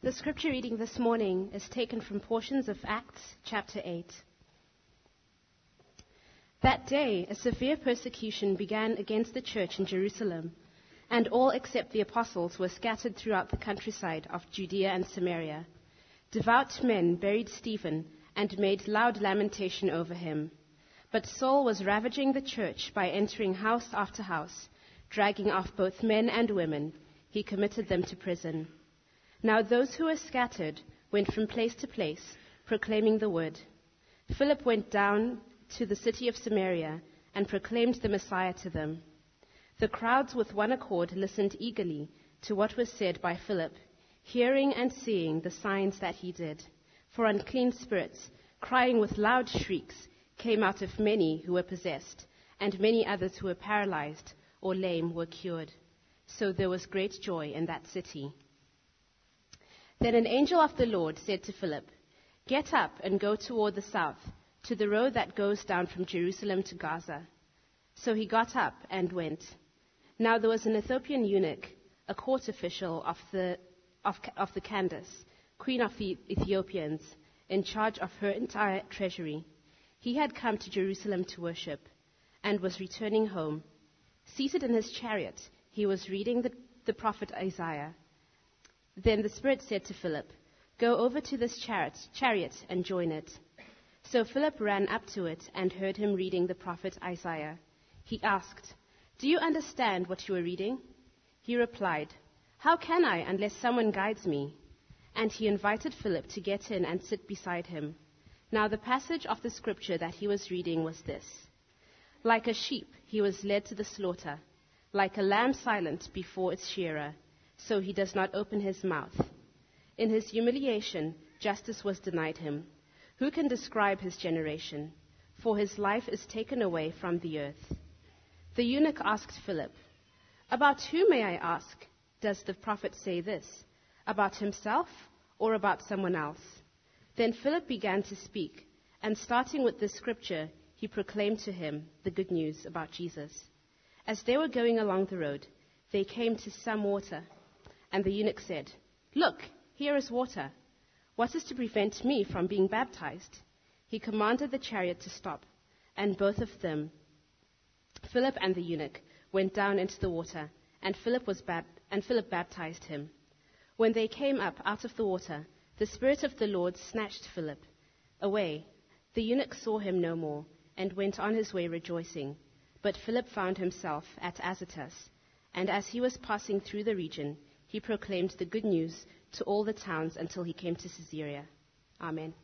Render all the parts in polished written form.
The scripture reading this morning is taken from portions of Acts chapter 8. That day, a severe persecution began against the church in Jerusalem, and all except the apostles were scattered throughout the countryside of Judea and Samaria. Devout men buried Stephen and made loud lamentation over him. But Saul was ravaging the church by entering house after house, dragging off both men and women. He committed them to prison. Now those who were scattered went from place to place, proclaiming the word. Philip went down to the city of Samaria and proclaimed the Messiah to them. The crowds with one accord listened eagerly to what was said by Philip, hearing and seeing the signs that he did. For unclean spirits, crying with loud shrieks, came out of many who were possessed, and many others who were paralyzed or lame were cured. So there was great joy in that city. Then an angel of the Lord said to Philip, "Get up and go toward the south, to the road that goes down from Jerusalem to Gaza." So he got up and went. Now there was an Ethiopian eunuch, a court official of the Candace, queen of the Ethiopians, in charge of her entire treasury. He had come to Jerusalem to worship, and was returning home. Seated in his chariot, he was reading the prophet Isaiah. Then the Spirit said to Philip, "Go over to this chariot and join it." So Philip ran up to it and heard him reading the prophet Isaiah. He asked, "Do you understand what you are reading?" He replied, "How can I unless someone guides me?" And he invited Philip to get in and sit beside him. Now the passage of the scripture that he was reading was this: "Like a sheep he was led to the slaughter, like a lamb silent before its shearer, so he does not open his mouth. In his humiliation justice was denied him. Who can describe his generation? For his life is taken away from the earth." The eunuch asked Philip, "About whom, may I ask, does the prophet say this? About himself or about someone else?" Then Philip began to speak, and starting with this scripture, he proclaimed to him the good news about Jesus. As they were going along the road, they came to some water, and the eunuch said, "Look, here is water. What is to prevent me from being baptized?" He commanded the chariot to stop, and both of them, Philip and the eunuch, went down into the water, and Philip baptized him. When they came up out of the water, the Spirit of the Lord snatched Philip away. The eunuch saw him no more, and went on his way rejoicing. But Philip found himself at Azotus, and as he was passing through the region, he proclaimed the good news to all the towns until he came to Caesarea. Amen.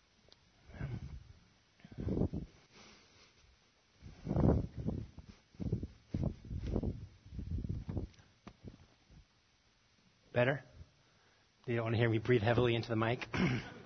Better? You don't want to hear me breathe heavily into the mic? Good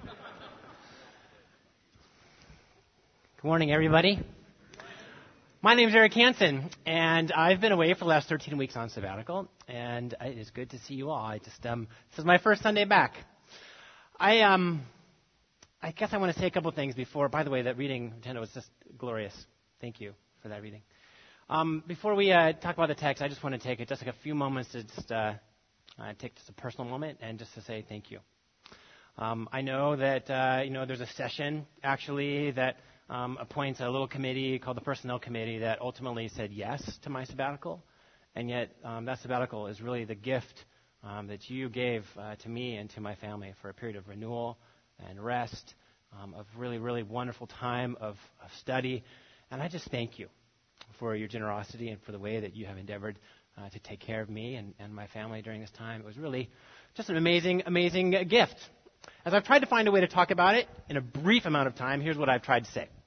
morning, everybody. My name is Eric Hansen, and I've been away for the last 13 weeks on sabbatical, and it is good to see you all. This is my first Sunday back. I guess I want to say a couple things before. By the way, that reading, Tendo, was just glorious. Thank you for that reading. Before we talk about the text, I just want to take just like a few moments to just take just a personal moment and just to say thank you. I know that there's a session actually that appoints a little committee called the Personnel Committee that ultimately said yes to my sabbatical, and yet that sabbatical is really the gift that you gave to me and to my family for a period of renewal and rest, of really, really wonderful time of study, and I just thank you for your generosity and for the way that you have endeavored to take care of me and my family during this time. It was really just an amazing, amazing gift. As I've tried to find a way to talk about it in a brief amount of time, here's what I've tried to say.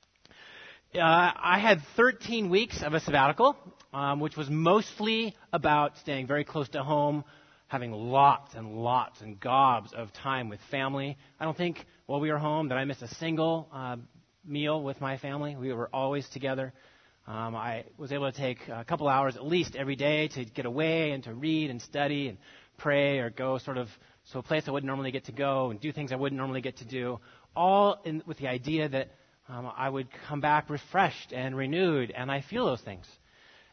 I had 13 weeks of a sabbatical, which was mostly about staying very close to home, having lots and lots and gobs of time with family. I don't think while we were home that I missed a single meal with my family. We were always together. I was able to take a couple hours at least every day to get away and to read and study and pray or go sort of to a place I wouldn't normally get to go and do things I wouldn't normally get to do, all with the idea that I would come back refreshed and renewed, and I feel those things.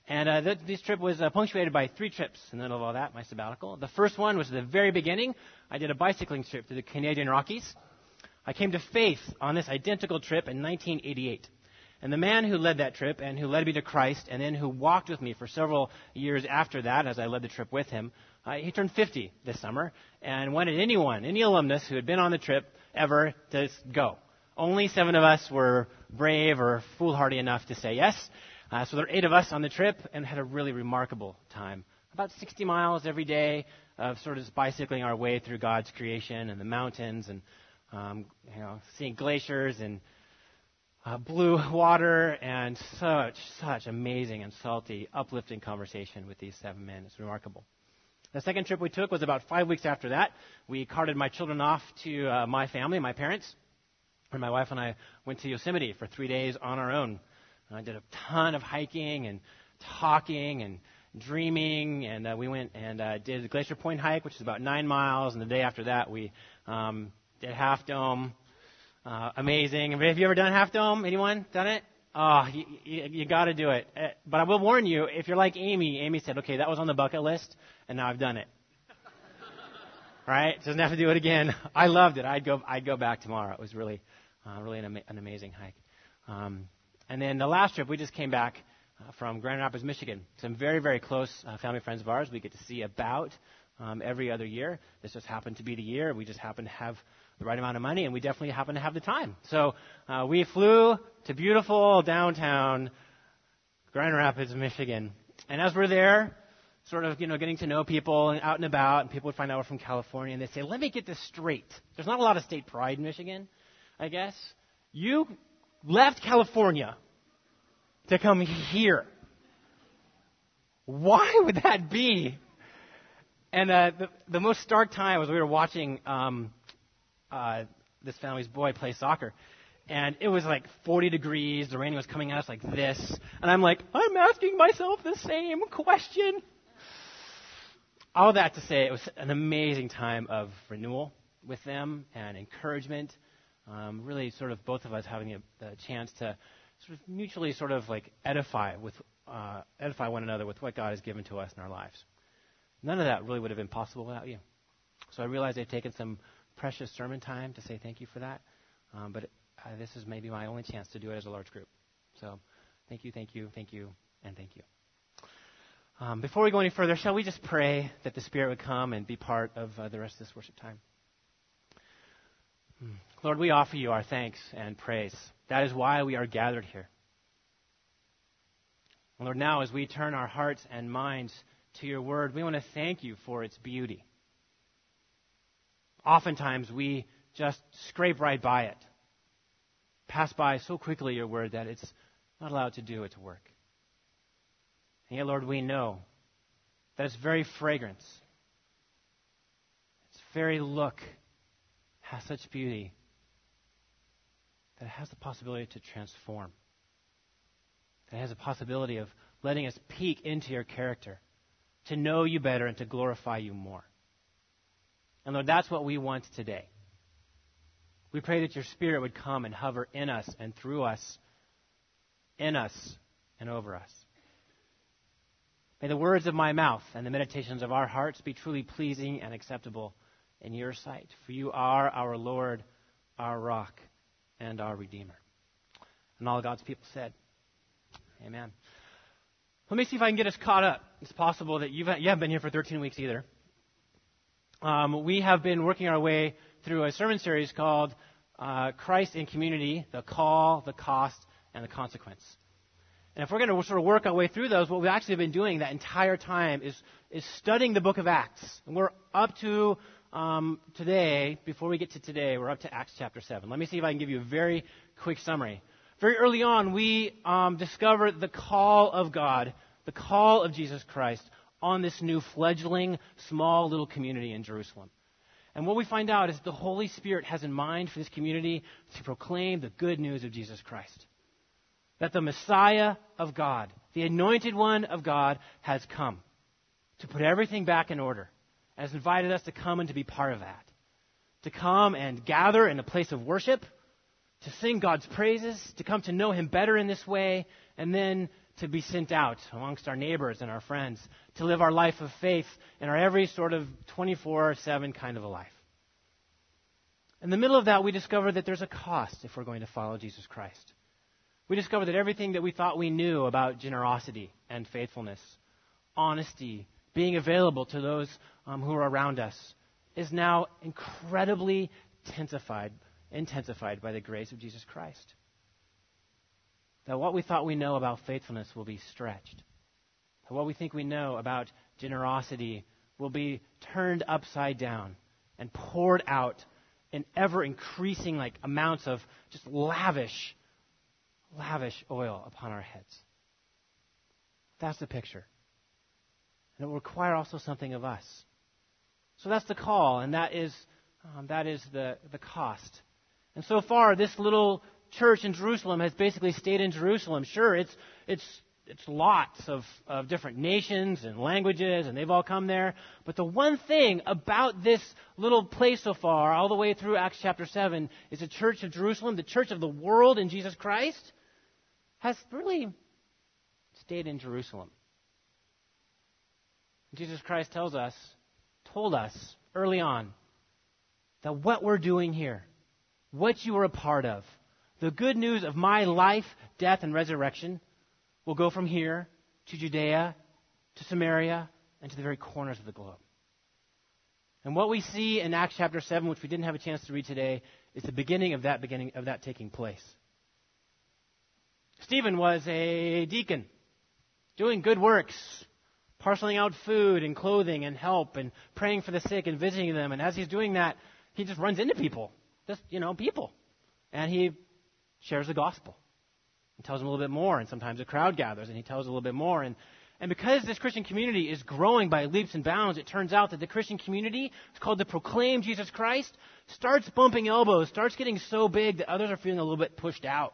And this trip was punctuated by 3 trips in the middle of all that, my sabbatical. The first one was at the very beginning. I did a bicycling trip to the Canadian Rockies. I came to faith on this identical trip in 1988. And the man who led that trip and who led me to Christ and then who walked with me for several years after that as I led the trip with him, he turned 50 this summer and wanted any alumnus who had been on the trip ever to go. Only 7 of us were brave or foolhardy enough to say yes. So there were 8 of us on the trip and had a really remarkable time. About 60 miles every day of sort of just bicycling our way through God's creation and the mountains and seeing glaciers and blue water and such amazing and salty, uplifting conversation with these 7 men. It's remarkable. The second trip we took was about 5 weeks after that. We carted my children off to my family, my parents, and my wife and I went to Yosemite for 3 days on our own. I did a ton of hiking and talking and dreaming, and we went and did the Glacier Point hike, which is about 9 miles, and the day after that we did Half Dome. Amazing. Have you ever done Half Dome? Anyone done it? Oh, you got to do it. But I will warn you, if you're like Amy said, okay, that was on the bucket list, and now I've done it. Right? Doesn't have to do it again. I loved it. I'd go back tomorrow. It was really an amazing hike. And then the last trip, we just came back from Grand Rapids, Michigan. Some very, very close family friends of ours we get to see about every other year. This just happened to be the year. We just happened to have the right amount of money, and we definitely happened to have the time. So we flew to beautiful downtown Grand Rapids, Michigan. And as we're there, sort of, getting to know people and out and about, and people would find out we're from California, and they say, let me get this straight. There's not a lot of state pride in Michigan, I guess. You left California to come here. Why would that be? And the most stark time was we were watching this family's boy play soccer. And it was like 40 degrees. The rain was coming at us like this. And I'm like, I'm asking myself the same question. All that to say, it was an amazing time of renewal with them and encouragement. Really sort of both of us having the chance to sort of mutually sort of like edify one another with what God has given to us in our lives. None of that really would have been possible without you. So I realize I've taken some precious sermon time to say thank you for that. But this is maybe my only chance to do it as a large group. So thank you, and thank you. Before we go any further, shall we just pray that the Spirit would come and be part of the rest of this worship time? Lord, we offer you our thanks and praise. That is why we are gathered here. Lord, now as we turn our hearts and minds to your word, we want to thank you for its beauty. Oftentimes we just scrape right by it, pass by so quickly your word that it's not allowed to do its work. And yet, Lord, we know that its very fragrance, its very look has such beauty that it has the possibility to transform. That it has a possibility of letting us peek into your character, to know you better and to glorify you more. And Lord, that's what we want today. We pray that your Spirit would come and hover in us and through us, in us and over us. May the words of my mouth and the meditations of our hearts be truly pleasing and acceptable in your sight. For you are our Lord, our rock, and our Redeemer. And all God's people said, amen. Let me see if I can get us caught up. It's possible that you haven't been here for 13 weeks either. We have been working our way through a sermon series called Christ in Community, the Call, the Cost, and the Consequence. And if we're going to sort of work our way through those, what we've actually been doing that entire time is studying the book of Acts. And we're up to today, before we get to today, we're up to Acts chapter 7. Let me see if I can give you a very quick summary. Very early on, we discovered the call of God, the call of Jesus Christ on this new fledgling, small little community in Jerusalem. And what we find out is the Holy Spirit has in mind for this community to proclaim the good news of Jesus Christ. That the Messiah of God, the anointed one of God, has come to put everything back in order, and has invited us to come and to be part of that. To come and gather in a place of worship, to sing God's praises, to come to know him better in this way, and then to be sent out amongst our neighbors and our friends, to live our life of faith in our every sort of 24/7 kind of a life. In the middle of that, we discover that there's a cost if we're going to follow Jesus Christ. We discover that everything that we thought we knew about generosity and faithfulness, honesty, being available to those who are around us, is now incredibly intensified by the grace of Jesus Christ. That what we thought we know about faithfulness will be stretched. That what we think we know about generosity will be turned upside down and poured out in ever-increasing amounts of just lavish oil upon our heads. That's the picture. And it will require also something of us. So that's the call, and that is the cost. And so far, this little church in Jerusalem has basically stayed in Jerusalem. Sure, it's lots of different nations and languages, and they've all come there. But the one thing about this little place so far, all the way through Acts chapter 7, is the church of Jerusalem, the church of the world in Jesus Christ, has really stayed in Jerusalem. Jesus Christ told us early on that what we're doing here, what you are a part of, the good news of my life, death, and resurrection will go from here to Judea, to Samaria, and to the very corners of the globe. And what we see in Acts chapter 7, which we didn't have a chance to read today, is the beginning of that taking place. Stephen was a deacon, doing good works, parceling out food and clothing and help and praying for the sick and visiting them. And as he's doing that, he just runs into people. People. And he shares the gospel. He tells them a little bit more, and sometimes a crowd gathers, and he tells a little bit more. And because this Christian community is growing by leaps and bounds, it turns out that the Christian community, it's called to proclaim Jesus Christ, starts bumping elbows, starts getting so big that others are feeling a little bit pushed out.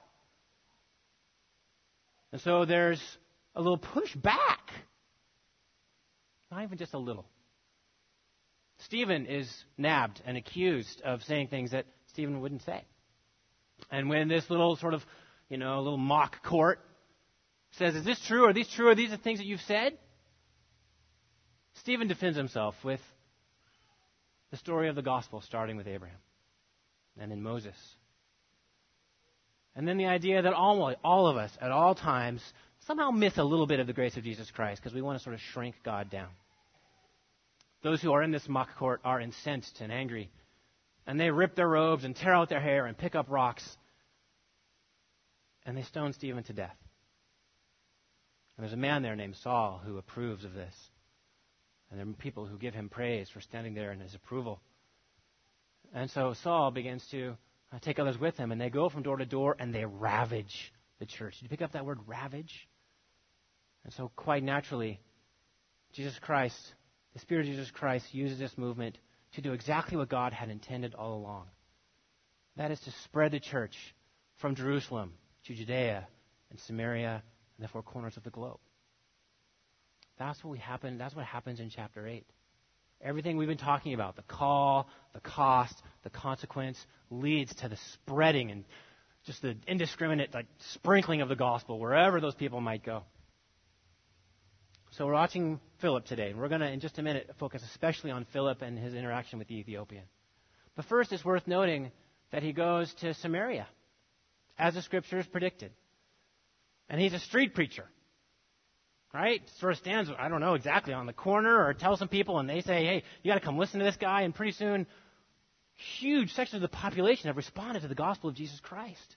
And so there's a little push back. Not even just a little. Stephen is nabbed and accused of saying things that Stephen wouldn't say. And when this little sort of, little mock court says, is this true? Are these true? Are these the things that you've said? Stephen defends himself with the story of the gospel, starting with Abraham and then Moses. And then the idea that all of us at all times somehow miss a little bit of the grace of Jesus Christ because we want to sort of shrink God down. Those who are in this mock court are incensed and angry. And they rip their robes and tear out their hair and pick up rocks. And they stone Stephen to death. And there's a man there named Saul who approves of this. And there are people who give him praise for standing there in his approval. And so Saul begins to take others with him. And they go from door to door and they ravage the church. Did you pick up that word, ravage? And so quite naturally, Jesus Christ, the Spirit of Jesus Christ, uses this movement to do exactly what God had intended all along. That is to spread the church from Jerusalem to Judea and Samaria and the four corners of the globe. That's what happens in chapter 8. Everything we've been talking about, the call, the cost, the consequence, leads to the spreading and just the indiscriminate sprinkling of the gospel wherever those people might go. So we're watching Philip today. We're going to, in just a minute, focus especially on Philip and his interaction with the Ethiopian. But first, it's worth noting that he goes to Samaria, as the Scriptures predicted. And he's a street preacher, right? Sort of stands, I don't know exactly, on the corner or tells some people, and they say, hey, you got to come listen to this guy. And pretty soon, huge sections of the population have responded to the gospel of Jesus Christ.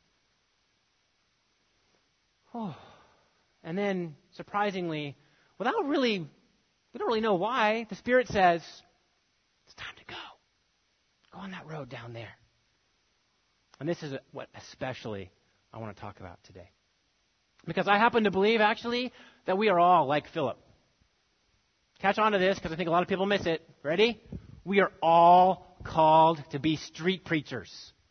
Oh. And then, surprisingly, we don't really know why, the Spirit says, it's time to go. Go on that road down there. And this is what especially I want to talk about today. Because I happen to believe, actually, that we are all like Philip. Catch on to this, because I think a lot of people miss it. Ready? We are all called to be street preachers.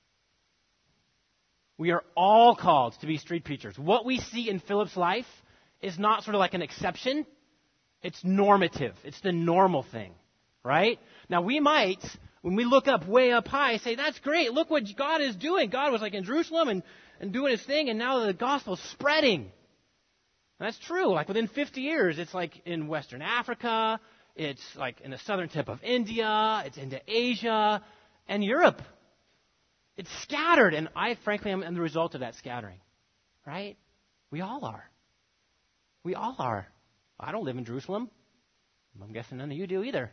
We are all called to be street preachers. What we see in Philip's life is not sort of like an exception. It's normative. It's the normal thing, right? Now, we might, when we look up way up high, say, that's great. Look what God is doing. God was in Jerusalem and doing his thing, and now the gospel's spreading. And that's true. Like within 50 years, it's like in Western Africa, it's like in the southern tip of India, it's into Asia and Europe. It's scattered, and I frankly am the result of that scattering, right? We all are. We all are. I don't live in Jerusalem. I'm guessing none of you do either.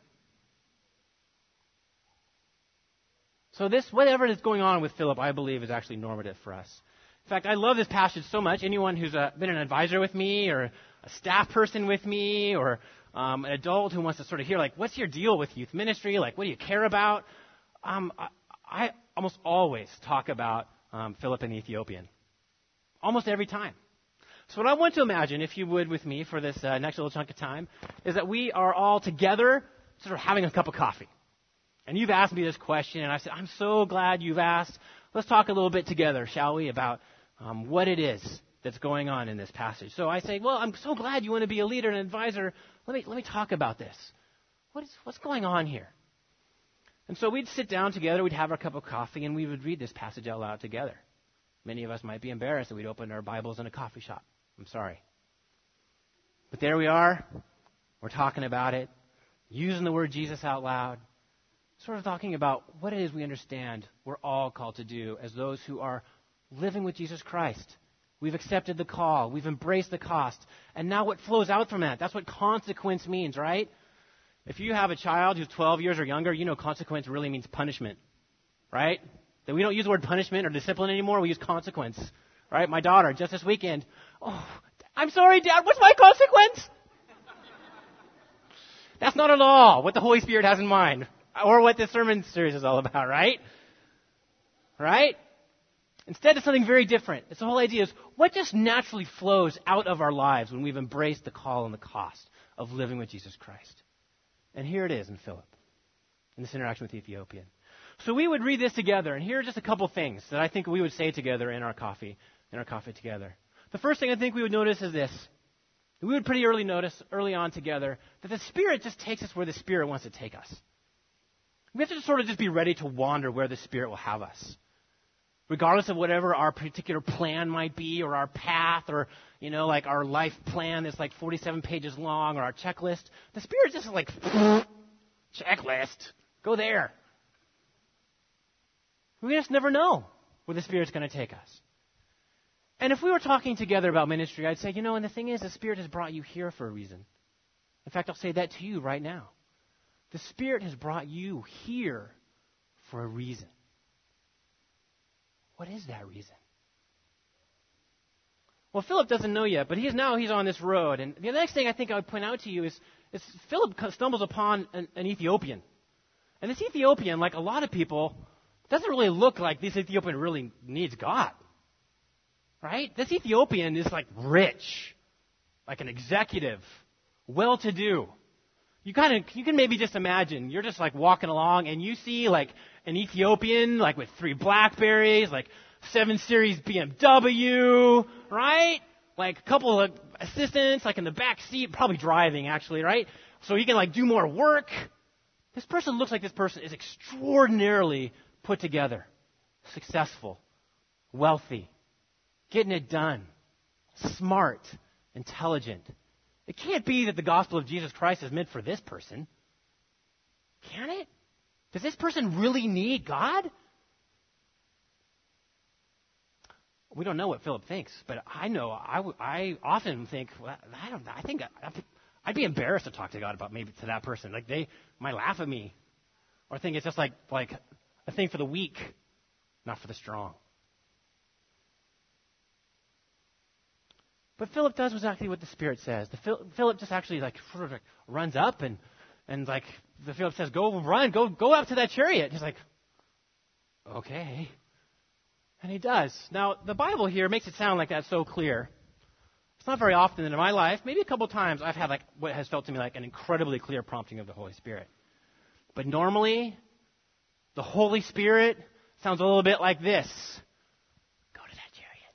So this, whatever is going on with Philip, I believe is actually normative for us. In fact, I love this passage so much. Anyone who's been an advisor with me or a staff person with me or an adult who wants to sort of hear, like, what's your deal with youth ministry? Like, what do you care about? I almost always talk about Philip and the Ethiopian. Almost every time. So what I want to imagine, if you would with me for this next little chunk of time, is that we are all together sort of having a cup of coffee. And you've asked me this question, and I said, I'm so glad you've asked. Let's talk a little bit together, shall we, about what it is that's going on in this passage. So I say, well, I'm so glad you want to be a leader and an advisor. Let me talk about this. What's going on here? And so we'd sit down together, we'd have our cup of coffee, and we would read this passage out loud together. Many of us might be embarrassed that we'd open our Bibles in a coffee shop. I'm sorry. But there we are. We're talking about it, using the word Jesus out loud, sort of talking about what it is we understand we're all called to do as those who are living with Jesus Christ. We've accepted the call. We've embraced the cost. And now what flows out from that? That's what consequence means, right? If you have a child who's 12 years or younger, you know consequence really means punishment, right? That we don't use the word punishment or discipline anymore. We use consequence, right? My daughter, just this weekend, I'm sorry, Dad, what's my consequence? That's not at all what the Holy Spirit has in mind or what this sermon series is all about, right? Right? Instead, it's something very different. It's the whole idea is what just naturally flows out of our lives when we've embraced the call and the cost of living with Jesus Christ. And here it is in Philip, in this interaction with the Ethiopian. So we would read this together, and here are just a couple things that I think we would say together in our coffee together. The first thing I think we would notice is this. We would pretty early on together, that the Spirit just takes us where the Spirit wants to take us. We have to sort of just be ready to wander where the Spirit will have us. Regardless of whatever our particular plan might be, or our path, or, like our life plan that's like 47 pages long, or our checklist, the Spirit just is like, checklist, go there. We just never know where the Spirit's going to take us. And if we were talking together about ministry, I'd say, and the thing is, the Spirit has brought you here for a reason. In fact, I'll say that to you right now. The Spirit has brought you here for a reason. What is that reason? Well, Philip doesn't know yet, but he's on this road. And the next thing I think I would point out to you is Philip stumbles upon an Ethiopian. And this Ethiopian, like a lot of people, doesn't really look like this Ethiopian really needs God. Right? This Ethiopian is like rich, like an executive, well-to-do. You can maybe just imagine, you're just like walking along and you see like an Ethiopian like with 3 BlackBerries, like 7 Series BMW, right? Like a couple of assistants like in the back seat, probably driving actually, right? So he can like do more work. This person looks like this person is extraordinarily put together, successful, wealthy, getting it done, smart, intelligent. It can't be that the gospel of Jesus Christ is meant for this person. Can it? Does this person really need God? We don't know what Philip thinks, but I know I often think, well, I think I'd be embarrassed to talk to God about maybe to that person. Like they might laugh at me or think it's just like a thing for the weak, not for the strong. But Philip does exactly what the Spirit says. Philip just actually runs up and the Philip says, go run, go up to that chariot. He's like, okay. And he does. Now, the Bible here makes it sound like that's so clear. It's not very often in my life. Maybe a couple times I've had what has felt to me like an incredibly clear prompting of the Holy Spirit. But normally, the Holy Spirit sounds a little bit like this. Go to that chariot.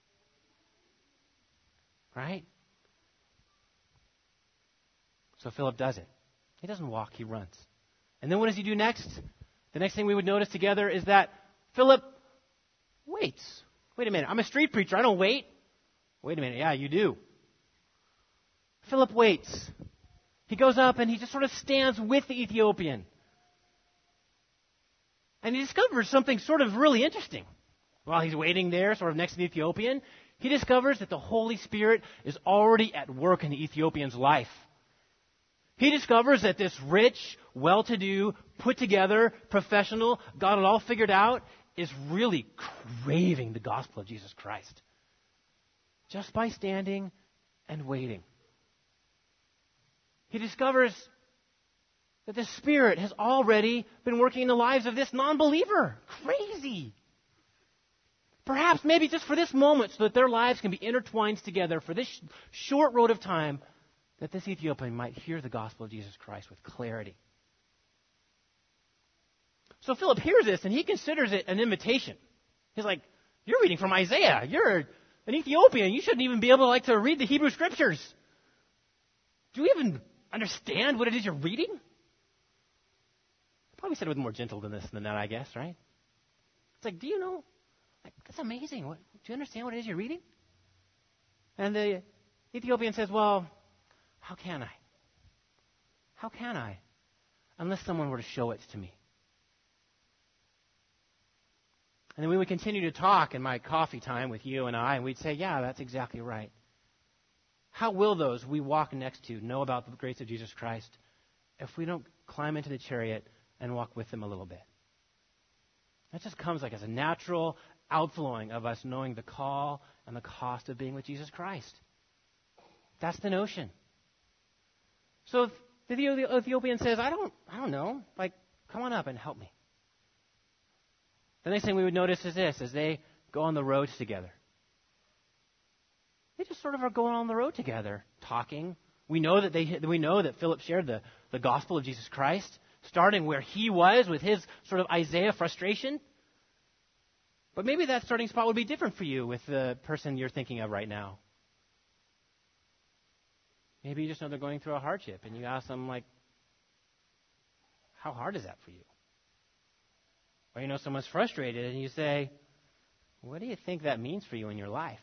Right? So Philip does it. He doesn't walk, he runs. And then what does he do next? The next thing we would notice together is that Philip waits. Wait a minute, I'm a street preacher, I don't wait. Wait a minute, yeah, you do. Philip waits. He goes up and he just sort of stands with the Ethiopian. And he discovers something sort of really interesting. While he's waiting there, sort of next to the Ethiopian, he discovers that the Holy Spirit is already at work in the Ethiopian's life. He discovers that this rich, well-to-do, put-together, professional, got it all figured out, is really craving the gospel of Jesus Christ. Just by standing and waiting. He discovers that the Spirit has already been working in the lives of this non-believer. Crazy. Perhaps maybe just for this moment so that their lives can be intertwined together for this short road of time, that this Ethiopian might hear the gospel of Jesus Christ with clarity. So Philip hears this and he considers it an invitation. He's like, you're reading from Isaiah. You're an Ethiopian. You shouldn't even be able to read the Hebrew Scriptures. Do you even understand what it is you're reading? Probably said it with more gentle than that, I guess, right? It's like, do you know? Like, that's amazing. Do you understand what it is you're reading? And the Ethiopian says, well, how can I? How can I? Unless someone were to show it to me. And then we would continue to talk in my coffee time with you and I, and we'd say, yeah, that's exactly right. How will those we walk next to know about the grace of Jesus Christ if we don't climb into the chariot and walk with them a little bit? That just comes like as a natural outflowing of us knowing the call and the cost of being with Jesus Christ. That's the notion. So if the Ethiopian says, I don't know, like, come on up and help me. The next thing we would notice is this, as they go on the road together. They just sort of are going on the road together, talking. We know that Philip shared the gospel of Jesus Christ, starting where he was with his sort of Isaiah frustration. But maybe that starting spot would be different for you with the person you're thinking of right now. Maybe you just know they're going through a hardship, and you ask them, like, how hard is that for you? Or you know someone's frustrated, and you say, what do you think that means for you in your life?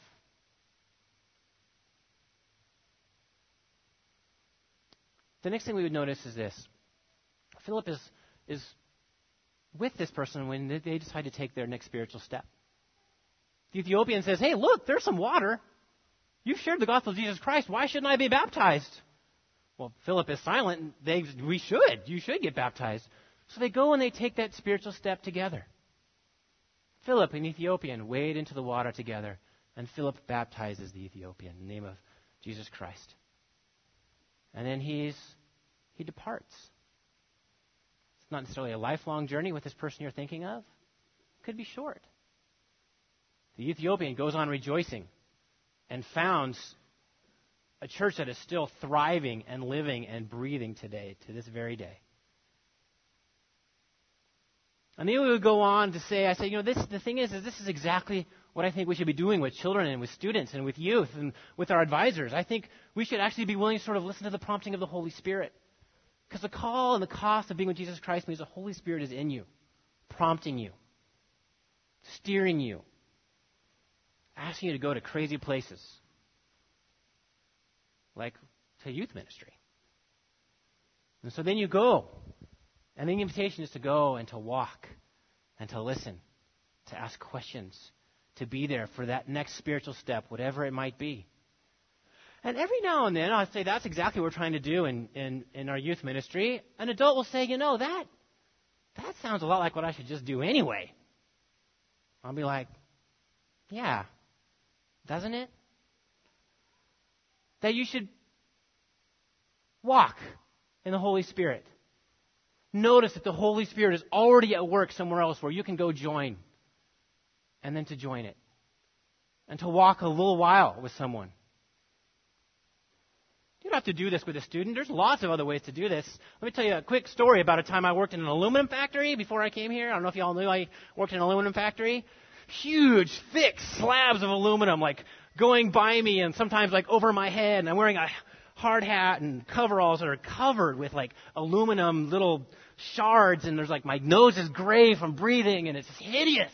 The next thing we would notice is this. Philip is with this person when they decide to take their next spiritual step. The Ethiopian says, hey, look, there's some water. You've shared the gospel of Jesus Christ. Why shouldn't I be baptized? Well, Philip is silent. You should get baptized. So they go and they take that spiritual step together. Philip and the Ethiopian wade into the water together, and Philip baptizes the Ethiopian in the name of Jesus Christ. And then he departs. It's not necessarily a lifelong journey with this person you're thinking of. It could be short. The Ethiopian goes on rejoicing and founds a church that is still thriving and living and breathing today, to this very day. And then we would go on to say, the thing is this is exactly what I think we should be doing with children and with students and with youth and with our advisors. I think we should actually be willing to sort of listen to the prompting of the Holy Spirit. Because the call and the cost of being with Jesus Christ means the Holy Spirit is in you, prompting you, steering you, asking you to go to crazy places, like to youth ministry. And so then you go. And the invitation is to go and to walk and to listen, to ask questions, to be there for that next spiritual step, whatever it might be. And every now and then, I'll say that's exactly what we're trying to do in our youth ministry. An adult will say, that sounds a lot like what I should just do anyway. I'll be like, yeah, doesn't it? That you should walk in the Holy Spirit. Notice that the Holy Spirit is already at work somewhere else where you can go join. And then to join it. And to walk a little while with someone. You don't have to do this with a student. There's lots of other ways to do this. Let me tell you a quick story about a time I worked in an aluminum factory before I came here. I don't know if you all knew I worked in an aluminum factory. Huge, thick slabs of aluminum like going by me and sometimes like over my head. And I'm wearing a hard hat and coveralls that are covered with like aluminum little shards, and there's like my nose is gray from breathing, and it's hideous.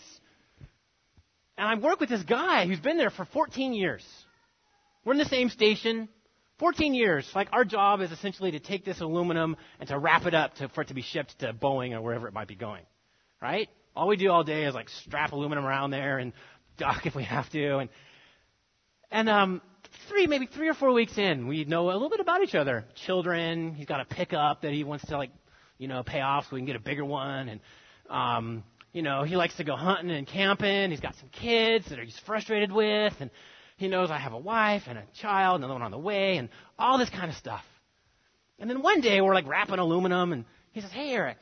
And I work with this guy who's been there for 14 years. We're in the same station, 14 years. Like, our job is essentially to take this aluminum and to wrap it up for it to be shipped to Boeing or wherever it might be going, right? All we do all day is, like, strap aluminum around there and dock if we have to. And maybe 3 or 4 weeks in, we know a little bit about each other. Children, he's got a pickup that he wants to, like, pay off so we can get a bigger one. And, he likes to go hunting and camping. He's got some kids that he's frustrated with. And he knows I have a wife and a child, another one on the way, and all this kind of stuff. And then one day, we're, like, wrapping aluminum, and he says, "Hey, Eric,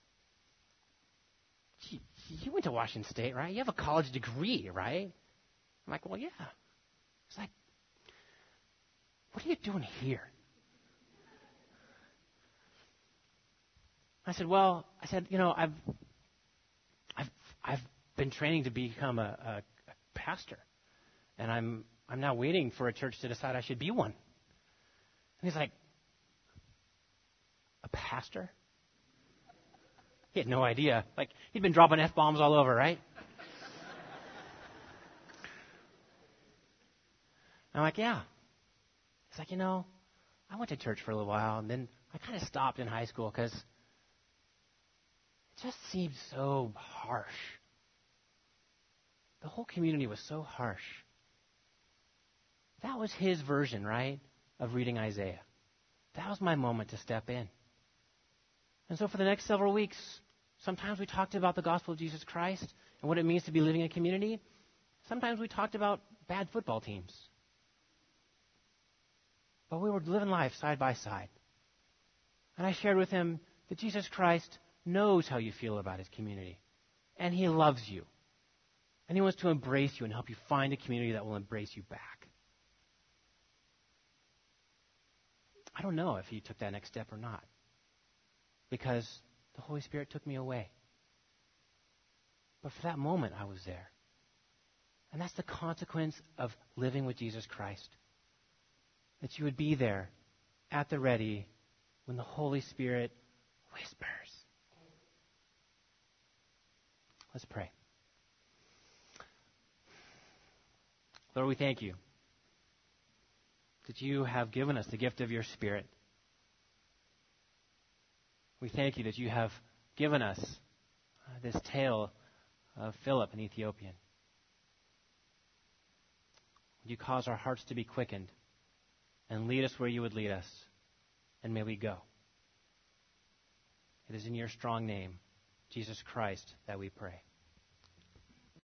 you went to Washington State, right? You have a college degree, right?" I'm like, "Well, yeah." He's like, "What are you doing here?" I said, I've been training to become a pastor, and I'm now waiting for a church to decide I should be one." And he's like, "A pastor?" He had no idea. Like, he'd been dropping F-bombs all over, right? I'm like, "Yeah." He's like, "I went to church for a little while, and then I kind of stopped in high school because it just seemed so harsh. The whole community was so harsh." That was his version, right, of reading Isaiah. That was my moment to step in. And so for the next several weeks, sometimes we talked about the gospel of Jesus Christ and what it means to be living in a community. Sometimes we talked about bad football teams. But we were living life side by side. And I shared with him that Jesus Christ knows how you feel about his community. And he loves you. And he wants to embrace you and help you find a community that will embrace you back. I don't know if he took that next step or not, because the Holy Spirit took me away. But for that moment, I was there. And that's the consequence of living with Jesus Christ. That you would be there at the ready when the Holy Spirit whispers. Let's pray. Lord, we thank you that you have given us the gift of your Spirit. We thank you that you have given us this tale of Philip, an Ethiopian. Would you cause our hearts to be quickened and lead us where you would lead us, and may we go. It is in your strong name, Jesus Christ, that we pray.